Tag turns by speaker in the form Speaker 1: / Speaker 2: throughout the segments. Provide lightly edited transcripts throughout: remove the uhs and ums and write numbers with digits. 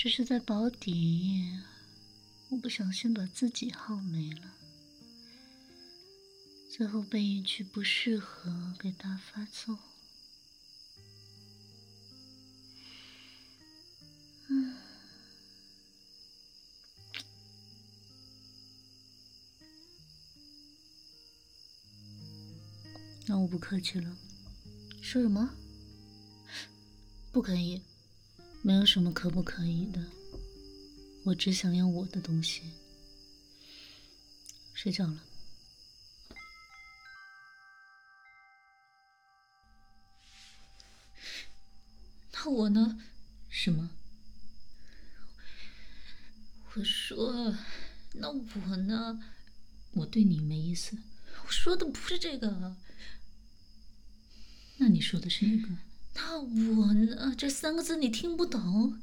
Speaker 1: 只是在保底，我不小心把自己耗没了，最后被一句不适合给大发揍。那我不客气了。说什么？不可以，没有什么可不可以的。我只想要我的东西。睡觉了。
Speaker 2: 那我呢？
Speaker 1: 什么？
Speaker 2: 我说，那我呢？
Speaker 1: 我对你没意思。
Speaker 2: 我说的不是这个。
Speaker 1: 那你说的是哪个？
Speaker 2: 那我呢？这3个字你听不懂？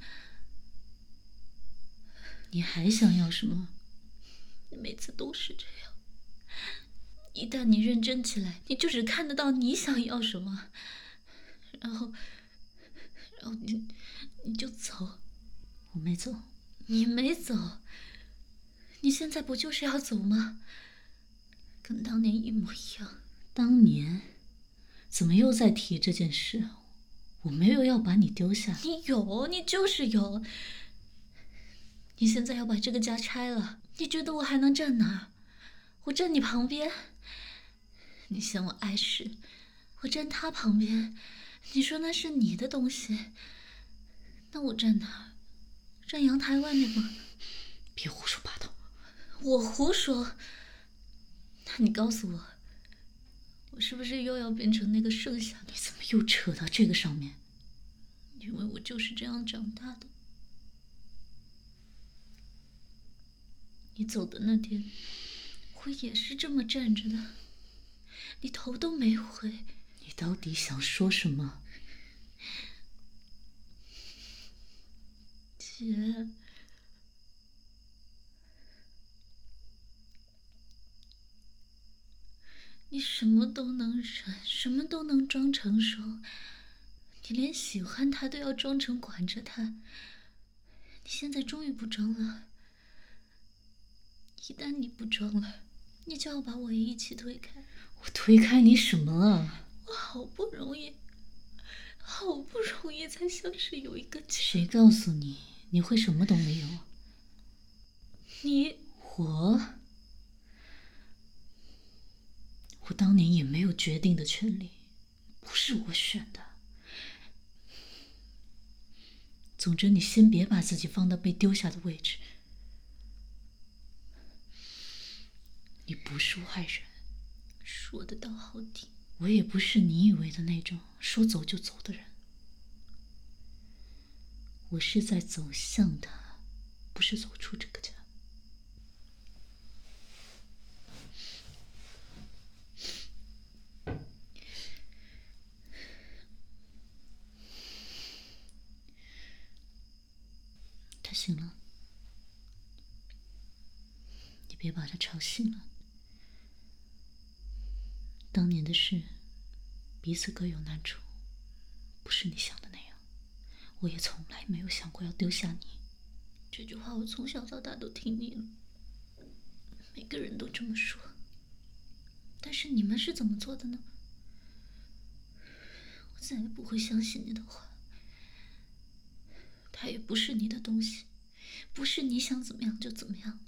Speaker 1: 你还想要什么？
Speaker 2: 你每次都是这样。一旦你认真起来，你就只看得到你想要什么，然后你就走。
Speaker 1: 我没走。
Speaker 2: 你没走。你现在不就是要走吗？跟当年一模一样。
Speaker 1: 当年？怎么又在提这件事？我没有要把你丢下。
Speaker 2: 你有，你就是有。你现在要把这个家拆了，你觉得我还能站哪儿？我站你旁边。你嫌我碍事，我站他旁边。你说那是你的东西，那我站哪儿？站阳台外面吗？
Speaker 1: 别胡说八道。
Speaker 2: 我胡说？那你告诉我，我是不是又要变成那个剩下的？
Speaker 1: 你怎么又扯到这个上面？
Speaker 2: 因为我就是这样长大的。你走的那天，我也是这么站着的，你头都没回。
Speaker 1: 你到底想说什么？
Speaker 2: 姐，你什么都能忍，什么都能装成熟，你连喜欢他都要装成管着他。你现在终于不装了。一旦你不装了，你就要把我也一起推开。
Speaker 1: 我推开你什么了？
Speaker 2: 我好不容易才像是有一个家。
Speaker 1: 谁告诉你你会什么都没有？
Speaker 2: 你
Speaker 1: 我当年也没有决定的权利，不是我选的。总之，你先别把自己放到被丢下的位置。你不是坏人，
Speaker 2: 说的倒好听。
Speaker 1: 我也不是你以为的那种说走就走的人。我是在走向他，不是走出这个家。他醒了，你别把他吵醒了。当年的事，彼此各有难处，不是你想的那样。我也从来没有想过要丢下你。
Speaker 2: 这句话我从小到大都听腻了，每个人都这么说。但是你们是怎么做的呢？我再也不会相信你的话。它也不是你的东西，不是你想怎么样就怎么样的。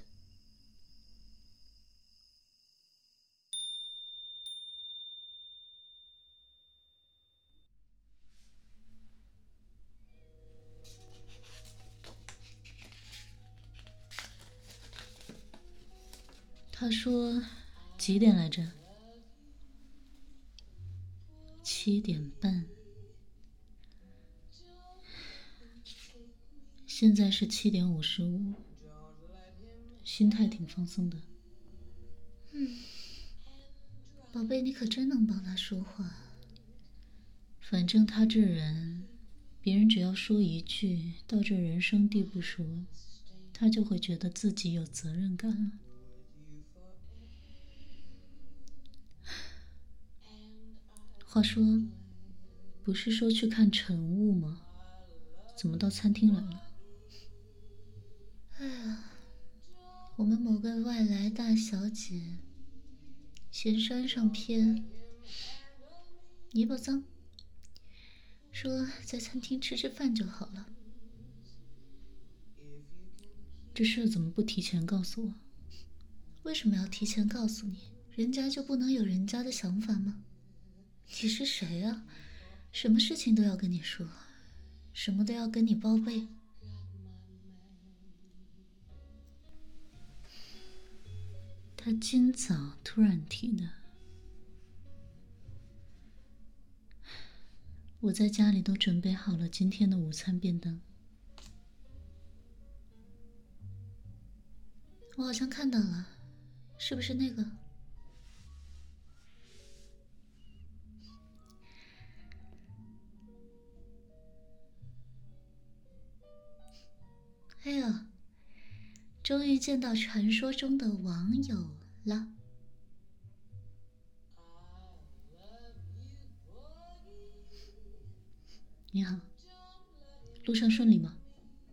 Speaker 1: 他说几点来着？7点半。现在是7点55，心态挺放松的。
Speaker 2: 宝贝，你可真能帮他说话。
Speaker 1: 反正他这人，别人只要说一句，到这人生地不熟，他就会觉得自己有责任感了。话说，不是说去看晨雾吗？怎么到餐厅来了？
Speaker 2: 我们某个外来大小姐嫌山上偏，泥巴脏，说在餐厅吃吃饭就好了。
Speaker 1: 这事怎么不提前告诉我？
Speaker 2: 为什么要提前告诉你？人家就不能有人家的想法吗？你是谁啊？什么事情都要跟你说，什么都要跟你报备。
Speaker 1: 他今早突然提的。我在家里都准备好了今天的午餐便当。
Speaker 2: 我好像看到了，是不是那个？哎呀，终于见到传说中的网友了。
Speaker 1: 你好，路上顺利吗？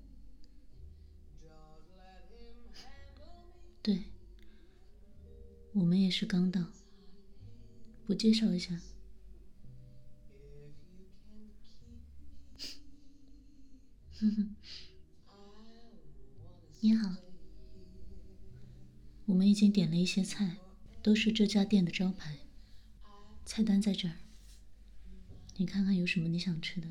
Speaker 1: 对，我们也是刚到。不介绍一下？
Speaker 2: 你好，
Speaker 1: 我们已经点了一些菜，都是这家店的招牌。菜单在这儿，你看看有什么你想吃的。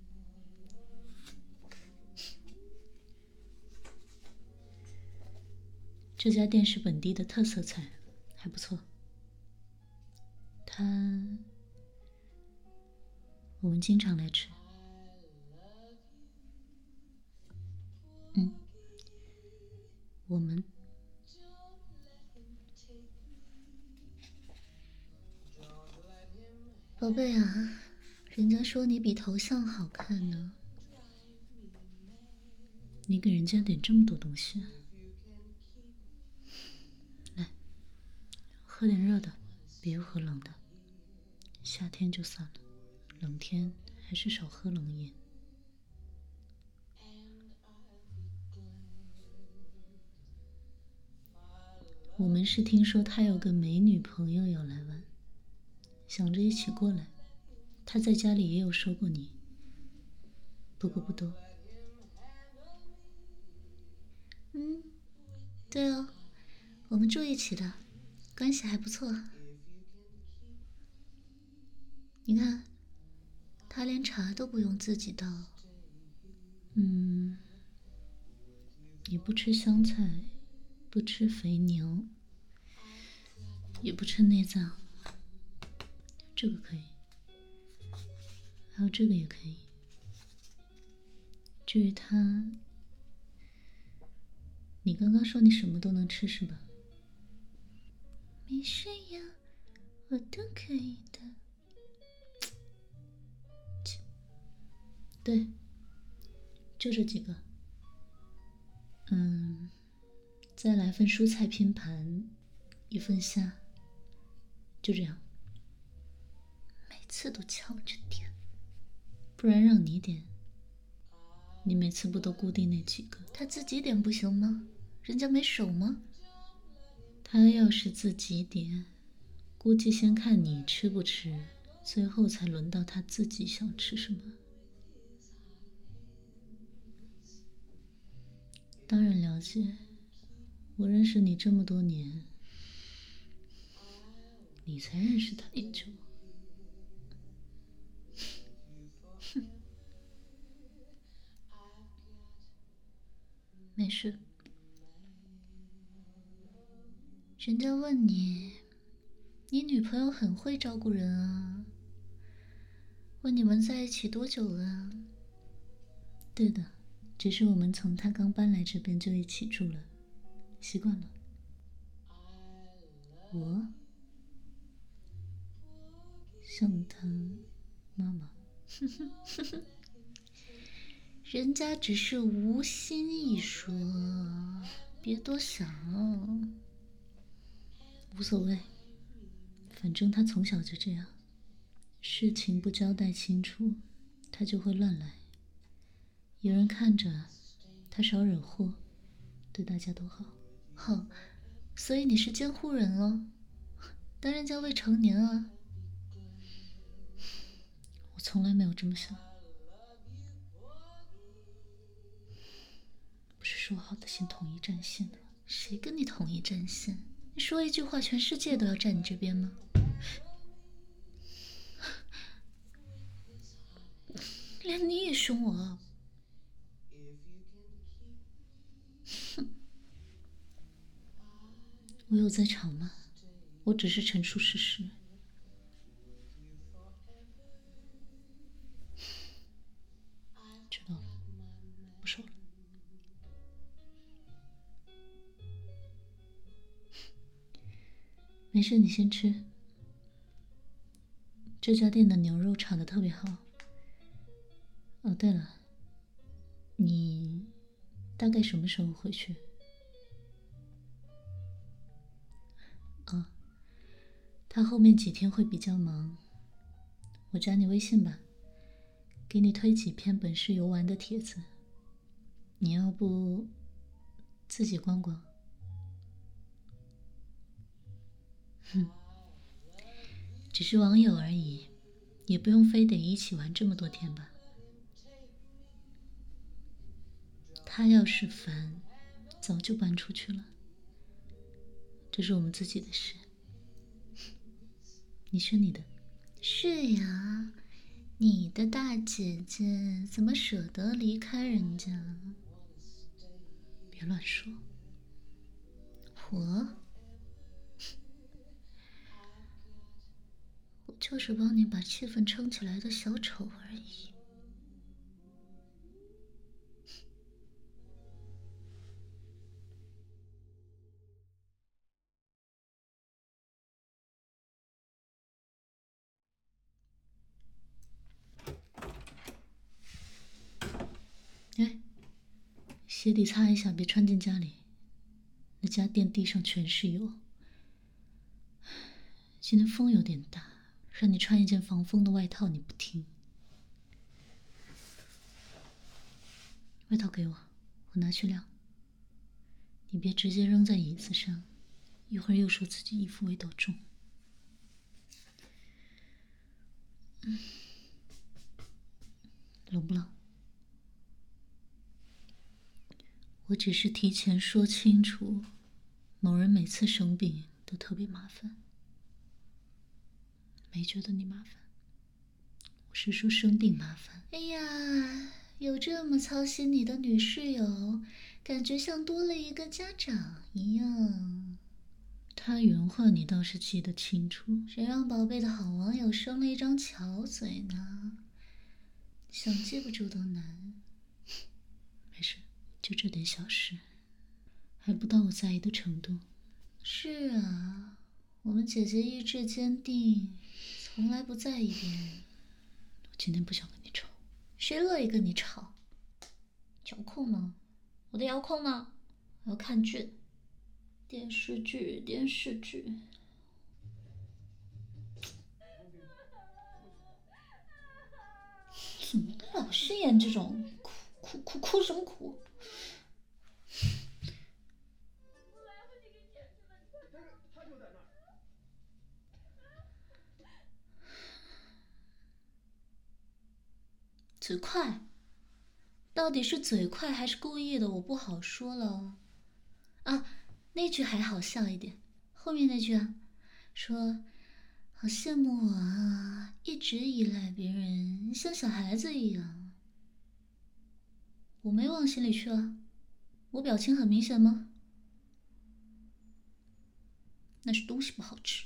Speaker 1: 这家店是本地的特色菜，还不错。我们经常来吃。我们
Speaker 2: 宝贝啊，人家说你比头像好看呢。
Speaker 1: 你给人家点这么多东西，来，喝点热的，别喝冷的。夏天就算了，冷天还是少喝冷饮。我们是听说他有个美女朋友要来玩，想着一起过来。他在家里也有说过你，不过不多。
Speaker 2: 对哦，我们住一起的，关系还不错。你看，他连茶都不用自己倒。
Speaker 1: 你不吃香菜，不吃肥牛，也不吃内脏，这个可以，还有这个也可以。至于他，你刚刚说你什么都能吃是吧？
Speaker 2: 没事呀，我都可以的。
Speaker 1: 对，就这几个。再来份蔬菜拼盘，1份虾，就这样。
Speaker 2: 每次都抢着点，
Speaker 1: 不然让你点。你每次不都固定那几个？
Speaker 2: 他自己点不行吗？人家没手吗？
Speaker 1: 他要是自己点，估计先看你吃不吃，最后才轮到他自己想吃什么。当然了解，我认识你这么多年，你才认识他多久？
Speaker 2: 没事。人家问你，你女朋友很会照顾人啊？问你们在一起多久了啊？
Speaker 1: 对的，只是我们从他刚搬来这边就一起住了，习惯了。我像他妈妈。
Speaker 2: 人家只是无心一说，别多想。
Speaker 1: 无所谓，反正他从小就这样，事情不交代清楚，他就会乱来。有人看着，他少惹祸，对大家都好。
Speaker 2: 好，所以你是监护人了，但人家未成年啊。
Speaker 1: 我从来没有这么想。不是说好的先统一战线的？
Speaker 2: 谁跟你统一战线？你说一句话，全世界都要站你这边吗？连你也凶我啊！
Speaker 1: 我有在吵吗？我只是陈述事实。知道了，不说了。没事，你先吃。这家店的牛肉炒得特别好。哦，对了，你大概什么时候回去？他后面几天会比较忙，我加你微信吧，给你推几篇本市游玩的帖子，你要不自己逛逛？只是网友而已，也不用非得一起玩这么多天吧。他要是烦，早就搬出去了。这是我们自己的事。你说你的。
Speaker 2: 是呀，你的大姐姐怎么舍得离开人家？
Speaker 1: 别乱说。
Speaker 2: 我就是帮你把气氛撑起来的小丑而已。
Speaker 1: 哎，鞋底擦一下，别穿进家里。那家店地上全是油。今天风有点大，让你穿一件防风的外套，你不听。外套给我，我拿去晾。你别直接扔在椅子上，一会儿又说自己衣服味道重。冷不冷？我只是提前说清楚，某人每次生病都特别麻烦。没觉得你麻烦，我是说生病麻烦。
Speaker 2: 哎呀，有这么操心你的女室友，感觉像多了一个家长一样。
Speaker 1: 他原话你倒是记得清楚。
Speaker 2: 谁让宝贝的好网友生了一张巧嘴呢？想记不住都难。
Speaker 1: 没事，就这点小事，还不到我在意的程度。
Speaker 2: 是啊，我们姐姐意志坚定，从来不在意别人。
Speaker 1: 我今天不想跟你吵。
Speaker 2: 谁乐意跟你吵？遥控呢？我的遥控呢？我要看剧。电视剧，电视剧。怎么老是演这种哭什么哭？嘴快，到底是嘴快还是故意的，我不好说了。啊，那句还好笑一点，后面那句啊，说好羡慕我啊，一直依赖别人，像小孩子一样。我没往心里去啊，我表情很明显吗？那是东西不好吃。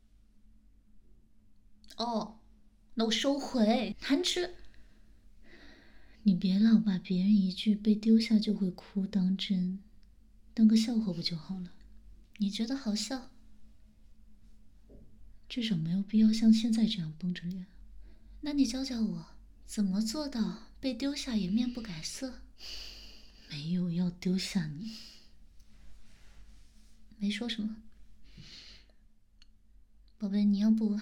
Speaker 2: 哦，那我收回，难吃。
Speaker 1: 你别老把别人一句被丢下就会哭当真，当个笑话不就好了？
Speaker 2: 你觉得好笑？
Speaker 1: 至少没有必要像现在这样绷着脸。
Speaker 2: 那你教教我，怎么做到被丢下也面不改色？
Speaker 1: 没有要丢下你。
Speaker 2: 没说什么。宝贝，你要不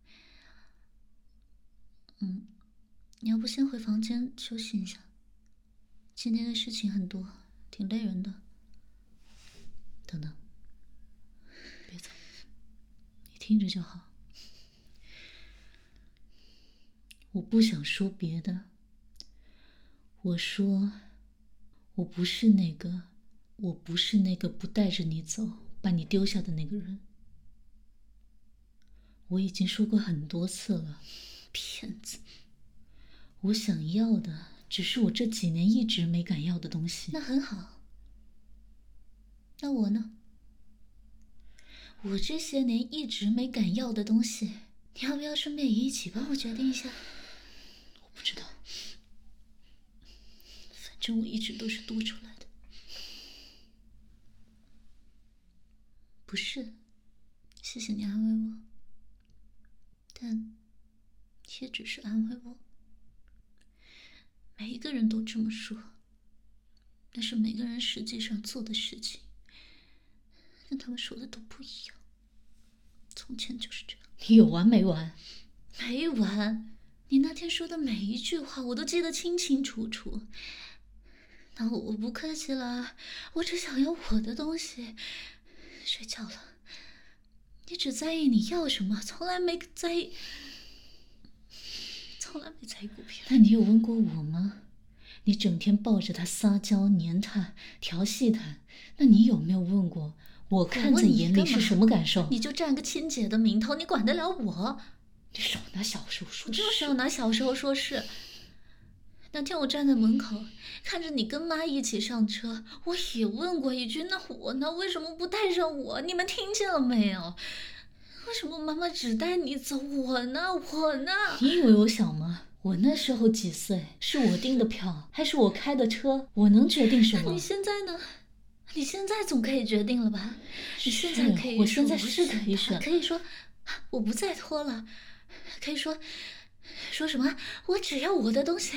Speaker 2: 先回房间休息一下？今天的事情很多，挺累人的。
Speaker 1: 等等，别走，你听着就好。我不想说别的，我说，我不是那个不带着你走，把你丢下的那个人。我已经说过很多次了，骗子！我想要的只是我这几年一直没敢要的东西。
Speaker 2: 那很好。那我呢？我这些年一直没敢要的东西，你要不要顺便也一起帮我决定一下？
Speaker 1: 我不知道，反正我一直都是多出来的。
Speaker 2: 不是，谢谢你安慰我，但也只是安慰我。每一个人都这么说，但是每个人实际上做的事情跟他们说的都不一样。从前就是这样。
Speaker 1: 你有完没完？
Speaker 2: 没完！你那天说的每一句话，我都记得清清楚楚。那我不客气了，我只想要我的东西。睡觉了。你只在意你要什么，从来没在意过别人。
Speaker 1: 那你有问过我吗？你整天抱着他撒娇、黏他、调戏他，那你有没有问过我看在眼里是什么感受？
Speaker 2: 你就占个亲姐的名头，你管得了我？
Speaker 1: 你少拿小时候说事。
Speaker 2: 就是要拿小时候说事。那天我站在门口，看着你跟妈一起上车，我也问过一句：那我呢？为什么不带上我？你们听见了没有？为什么妈妈只带你走？我呢？
Speaker 1: 你以为我小吗？我那时候几岁？是我订的票，还是我开的车？我能决定什么？
Speaker 2: 那你现在呢？你现在总可以决定了吧？你现在可以说，
Speaker 1: 我现在是可以选，
Speaker 2: 可以说我不再拖了，可以说什么？我只要我的东西。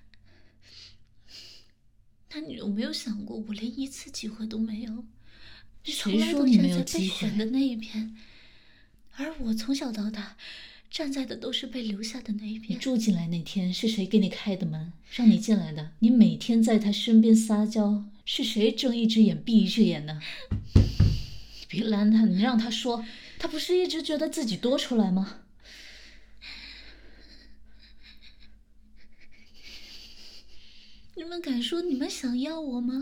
Speaker 2: 那你有没有想过，我连一次机会都没有？你从来都站在被选的那一边，而我从小到大站在的都是被留下的那一边。
Speaker 1: 你住进来那天是谁给你开的门，让你进来的？你每天在他身边撒娇，是谁睁一只眼闭一只眼的？你别拦他，你让他说，他不是一直觉得自己多出来吗？
Speaker 2: 你们敢说你们想要我吗？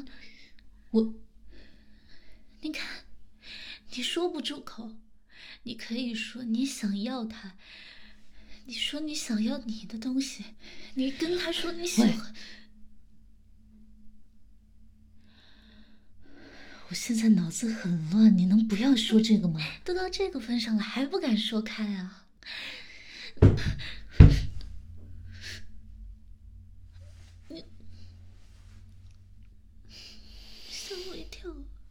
Speaker 2: 你看，你说不出口，你可以说你想要他，你说你想要你的东西，你跟他说你喜欢。
Speaker 1: 我现在脑子很乱，你能不要说这个吗？
Speaker 2: 都到这个份上了，还不敢说开啊？你吓我一跳。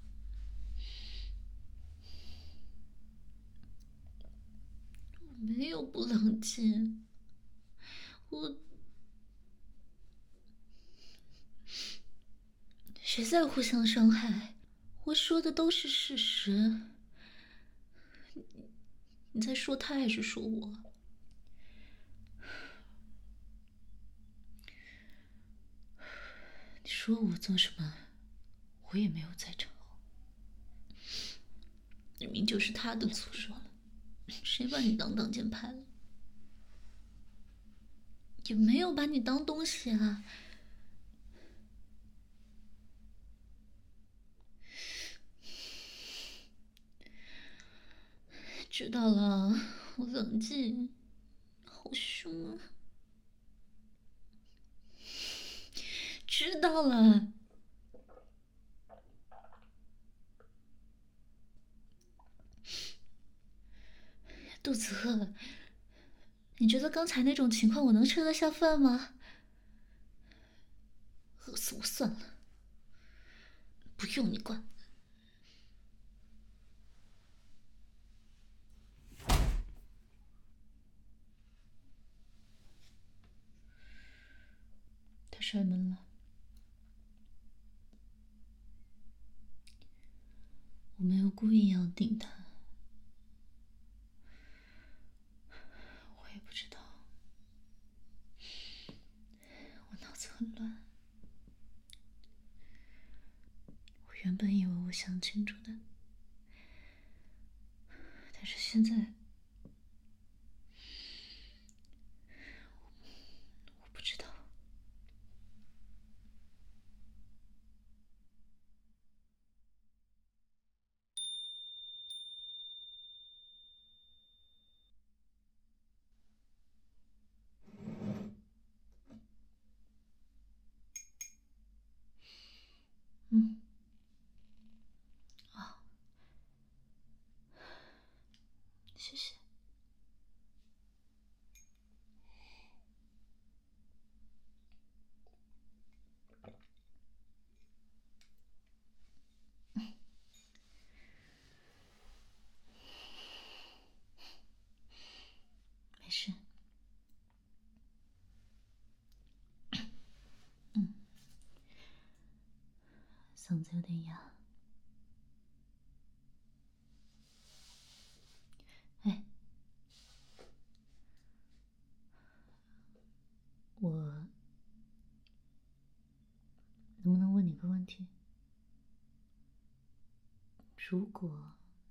Speaker 2: 我没有不冷静，谁在互相伤害？我说的都是事实。你在说他还是说我？
Speaker 1: 你说我做什么，我也没有在吵。
Speaker 2: 明明就是他的错，谁把你当挡箭牌了？也没有把你当东西啊。知道了，我冷静。好凶啊！知道了。肚子饿，你觉得刚才那种情况我能吃得下饭吗？饿死我算了，不用你管。
Speaker 1: 他摔门了，我没有故意要顶他。我也不知道，我脑子很乱。我原本以为我想清楚的，但是现在我不知道。啊，谢谢。没事。嗓子有点哑。哎，我能不能问你个问题？如果，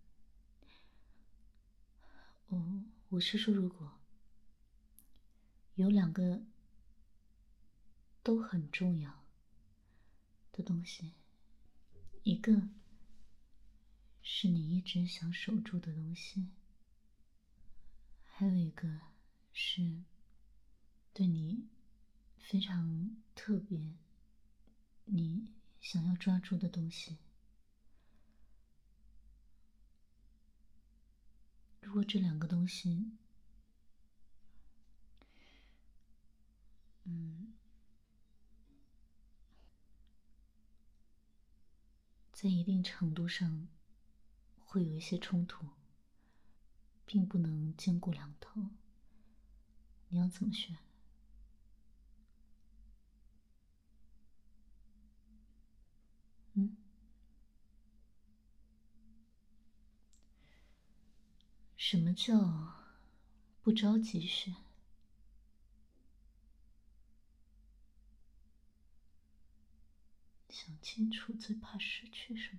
Speaker 1: 我是说，如果有两个都很重要的东西，一个是你一直想守住的东西，还有一个是对你非常特别，你想要抓住的东西。如果这两个东西，在一定程度上会有一些冲突，并不能兼顾两头，你要怎么选？什么叫不着急选？想清楚最怕失去什么？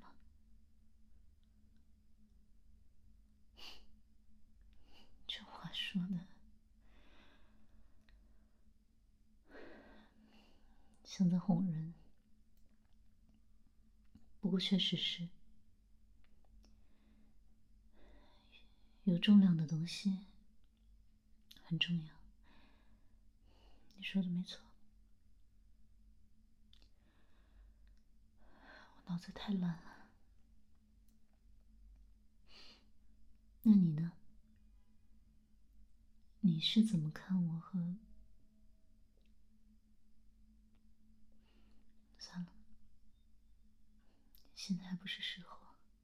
Speaker 1: 这话说的像在哄人，不过确实是，有重量的东西很重要。你说的没错，我脑子太乱了。那你呢？你是怎么看我和……算了，现在还不是时候。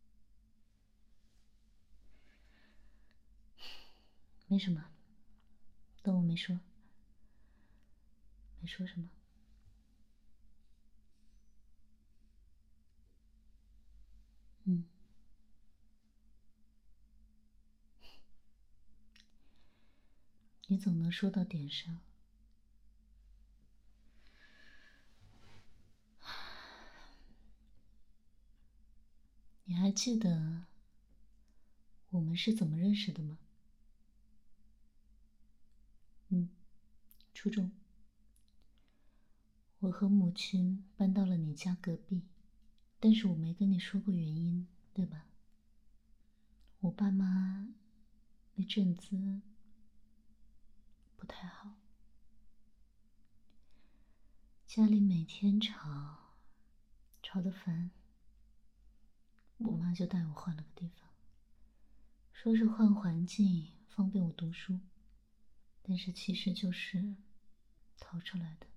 Speaker 1: 没什么，当我没说。没说什么。你总能说到点上。你还记得我们是怎么认识的吗？初中，我和母亲搬到了你家隔壁，但是我没跟你说过原因，对吧？我爸妈那阵子不太好，家里每天吵，吵得烦，我妈就带我换了个地方，说是换环境，方便我读书，但是其实就是逃出来的。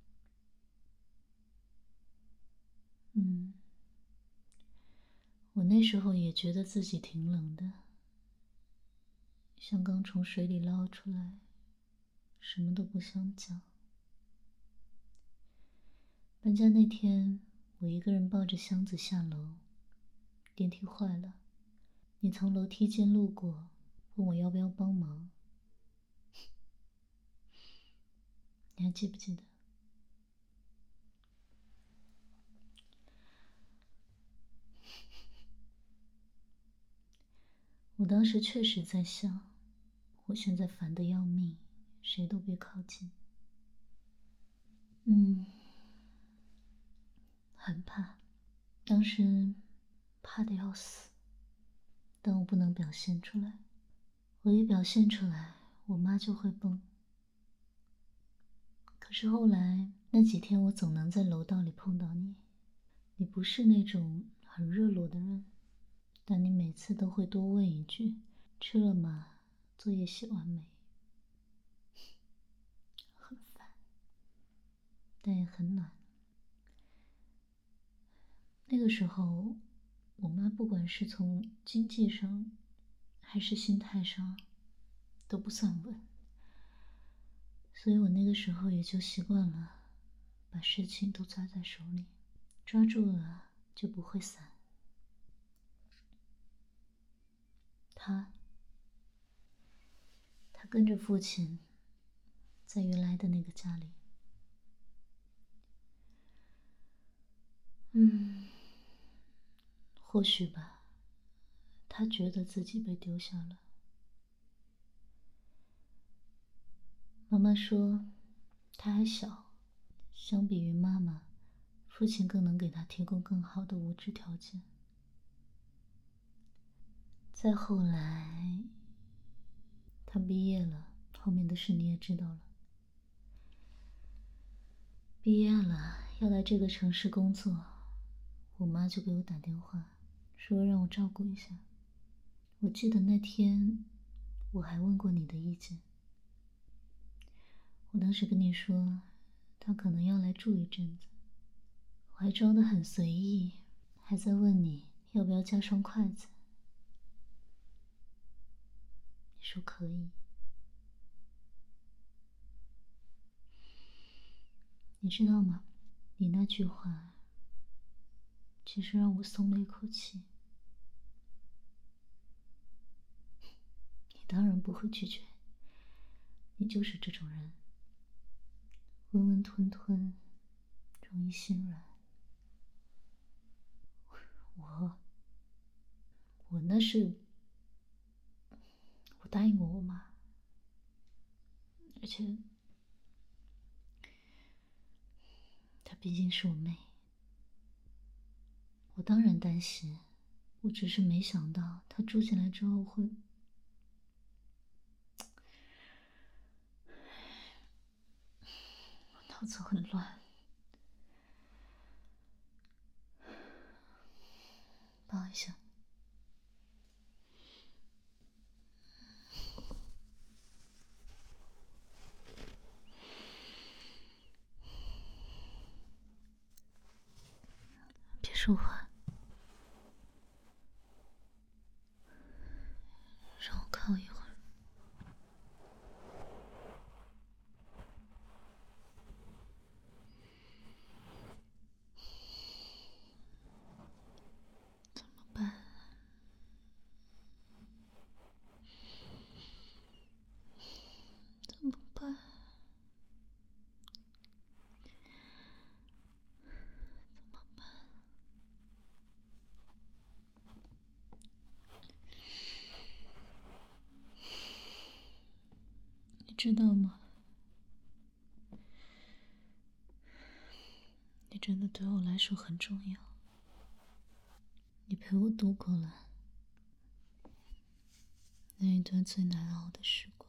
Speaker 1: 我那时候也觉得自己挺冷的，像刚从水里捞出来，什么都不想讲。搬家那天，我一个人抱着箱子下楼，电梯坏了，你从楼梯间路过，问我要不要帮忙。你还记不记得？ 我当时确实在想，我现在烦得要命，谁都别靠近。很怕，当时怕得要死，但我不能表现出来，我一表现出来，我妈就会崩。可是后来那几天，我总能在楼道里碰到你。你不是那种很热络的人，但你每次都会多问一句：“吃了吗？作业写完没？”很烦，但也很暖。那个时候，我妈不管是从经济上，还是心态上，都不算稳，所以我那个时候也就习惯了，把事情都抓在手里，抓住了就不会散。他跟着父亲，在原来的那个家里，或许吧，他觉得自己被丢下了。妈妈说，他还小，相比于妈妈，父亲更能给他提供更好的物质条件。再后来，他毕业了，后面的事你也知道了。毕业了，要来这个城市工作，我妈就给我打电话，说让我照顾一下。我记得那天，我还问过你的意见。我当时跟你说，他可能要来住一阵子，我还装得很随意，还在问你要不要加双筷子。你说可以。你知道吗？你那句话，其实让我松了一口气。你当然不会拒绝，你就是这种人，温温吞吞，容易心软。我那是，我答应过我妈，而且她毕竟是我妹，我当然担心，我只是没想到她住进来之后会，我脑子很乱，抱一下。别说话，让我靠一会儿。怎么办？怎么办？你知道吗？你真的对我来说很重要。你陪我度过了那一段最难熬的时光。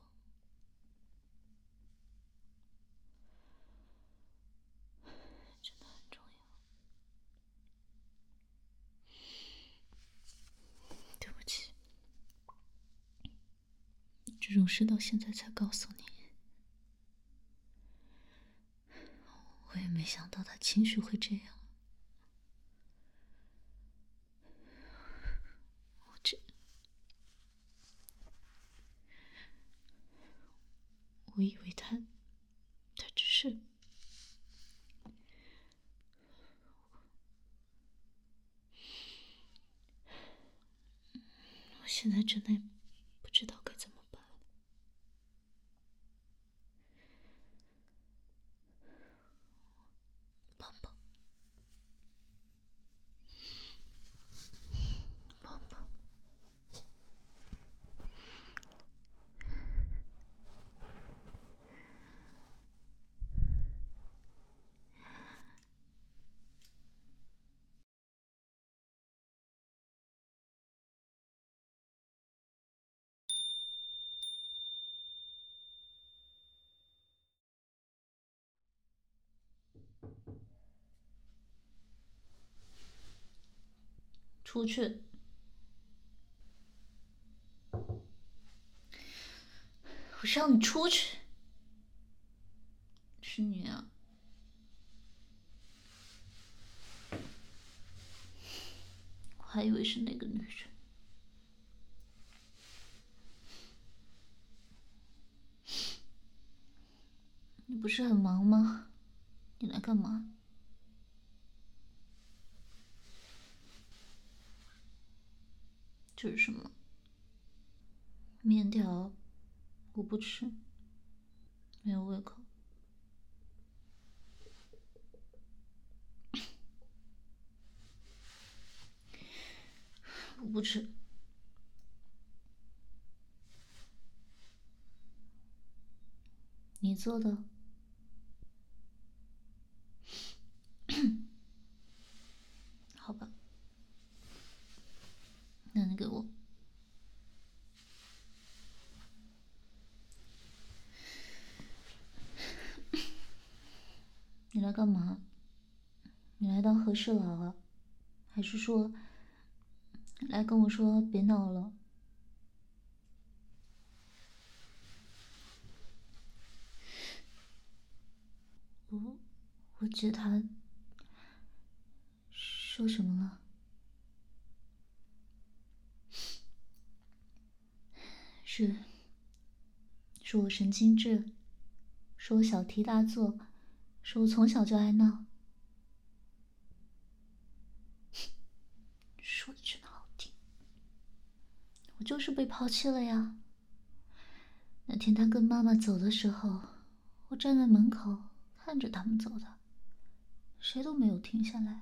Speaker 1: 真的很重要。对不起，这种事到现在才告诉你，我也没想到他情绪会这样。我以为他只是……我现在真的不知道该怎么办了。抱抱，抱抱。
Speaker 2: 出去！我让你出去！是你啊！我还以为是那个女人。你不是很忙吗？你来干嘛？这是什么？面条，我不吃，没有胃口。我不吃。你做的？好吧，那你给我。你来干嘛？你来当和事佬啊？还是说来跟我说别闹了？我姐她说什么了？说我神经质，说我小题大做，说我从小就爱闹。说的真好听。我就是被抛弃了呀。那天他跟妈妈走的时候，我站在门口看着他们走的，谁都没有停下来。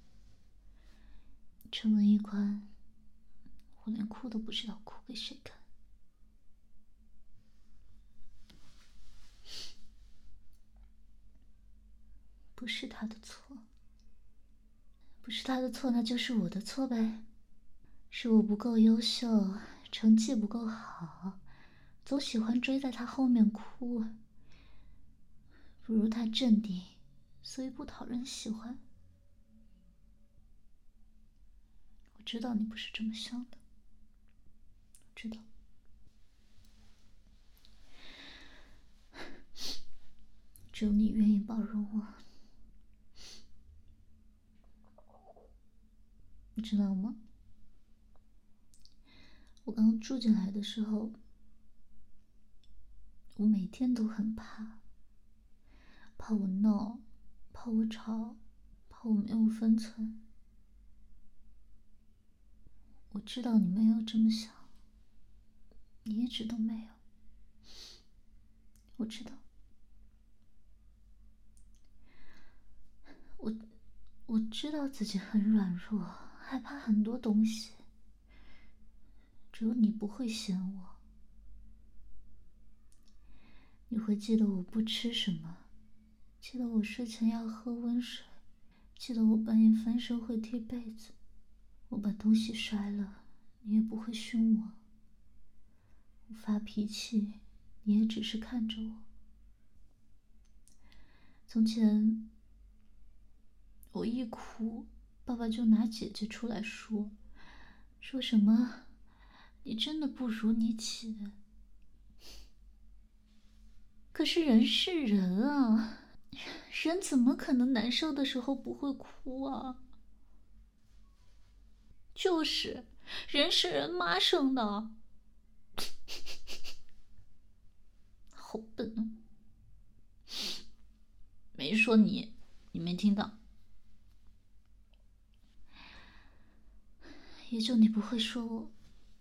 Speaker 2: 车门一关，我连哭都不知道哭给谁看。不是他的错，不是他的错，那就是我的错呗。是我不够优秀，成绩不够好，总喜欢追在他后面哭。不如他镇定，所以不讨人喜欢。我知道你不是这么想的，我知道。只有你愿意包容我，你知道吗？我刚住进来的时候，我每天都很怕，怕我闹，怕我吵，怕我没有分寸。我知道你没有这么想，你一直都没有。我知道，我知道自己很软弱，害怕很多东西。只有你不会嫌我，你会记得我不吃什么，记得我睡前要喝温水，记得我半夜翻身会踢被子。我把东西摔了，你也不会凶我。我发脾气，你也只是看着我。从前，我一哭，爸爸就拿姐姐出来说什么你真的不如你姐。可是人是人啊，人怎么可能难受的时候不会哭啊？就是，人是人妈生的。好笨啊！没说你，你没听到。也就你不会说我。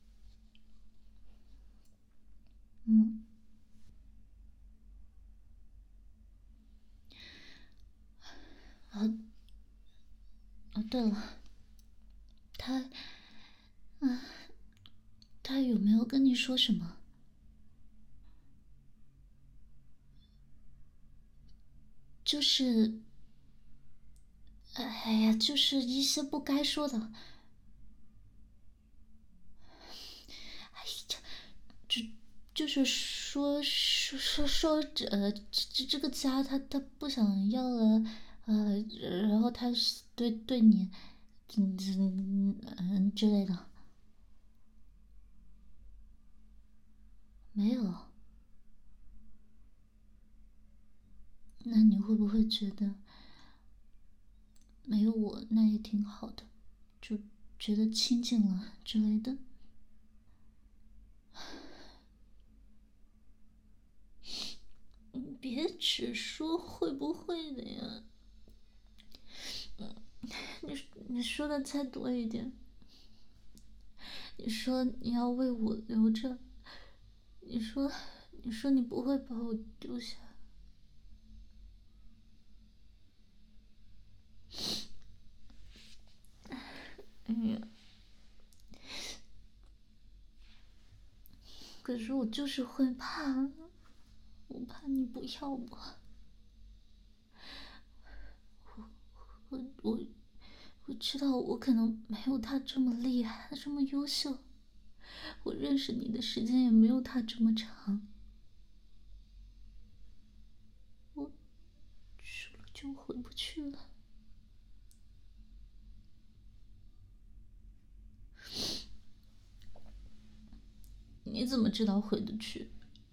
Speaker 2: 对了，他，他有没有跟你说什么？就是，哎呀，就是一些不该说的。哎呀，就是说，这个家他不想要了，然后他对你，
Speaker 1: 之类的。没有。那你会不会觉得没有我那也挺好的，就觉得清静了之类的？别只说会不会的呀，你说的再多一点。你说你要为我留着，你说你不会把我丢下。哎呀，可是我就是会怕，我怕你不要我。我知道我可能没有他这么厉害，这么优秀。我认识你的时间也没有他这么长。我输了就回不去了。你怎么知道回得去？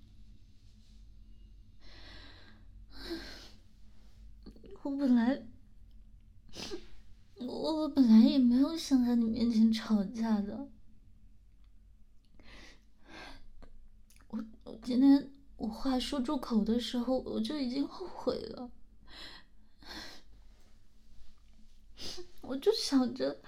Speaker 1: 我本来也没有想在你面前吵架的。我今天我话说出口的时候，我就已经后悔了。我就想着，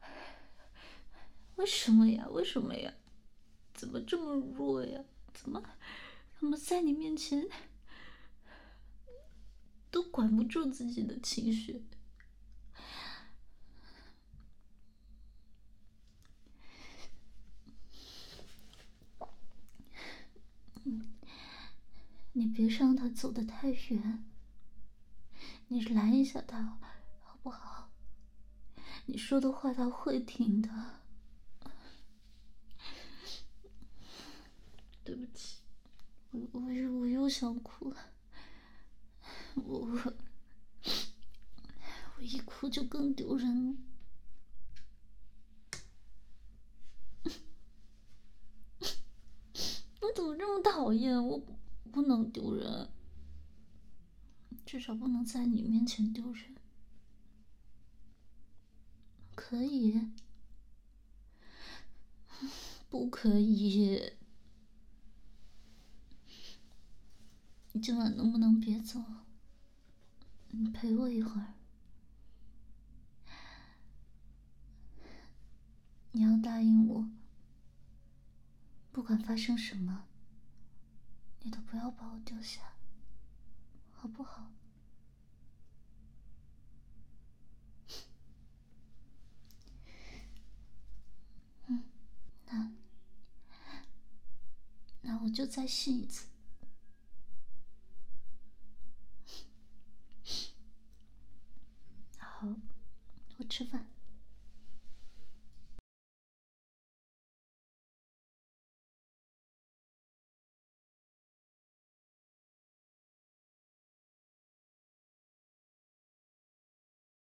Speaker 1: 为什么呀？为什么呀？怎么这么弱呀？怎么在你面前都管不住自己的情绪？你别让他走得太远，你拦一下他，好不好？你说的话他会听的。对不起，我又想哭了。我一哭就更丢人了。我怎么这么讨厌？我不能丢人，至少不能在你面前丢人。可以？不可以？你今晚能不能别走？你陪我一会儿。你要答应我，不管发生什么，你都不要把我丢下，好不好？那我就再信一次。好，我吃饭。